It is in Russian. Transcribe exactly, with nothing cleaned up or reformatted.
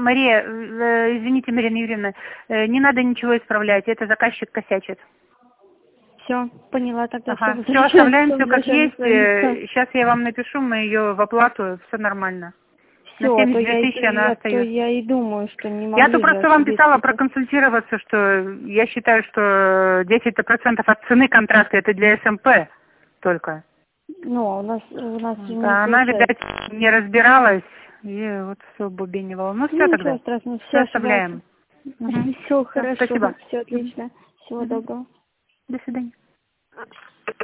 Мария, э, извините, Марина Юрьевна, э, не надо ничего исправлять, это заказчик косячит. Все, поняла, тогда Ага, все. все, оставляем все как возвращаем есть. на свои места. Сейчас я вам напишу, мы ее в оплату, все нормально. На Все, а то семьдесят я, две и, тысячи она а то остается. я и думаю, что не Я могли то же просто вам ошибиться. писала проконсультироваться, что я считаю, что десять процентов от цены контракта это для СМП только. Ну, у нас, у нас не Да, она, получается. видать, не разбиралась и вот все бубенивала. Ну все Ну, тогда. ничего страшного, все Все ошибаются. оставляем. Угу. Все хорошо, Спасибо. все отлично. Всего Угу. доброго. До свидания.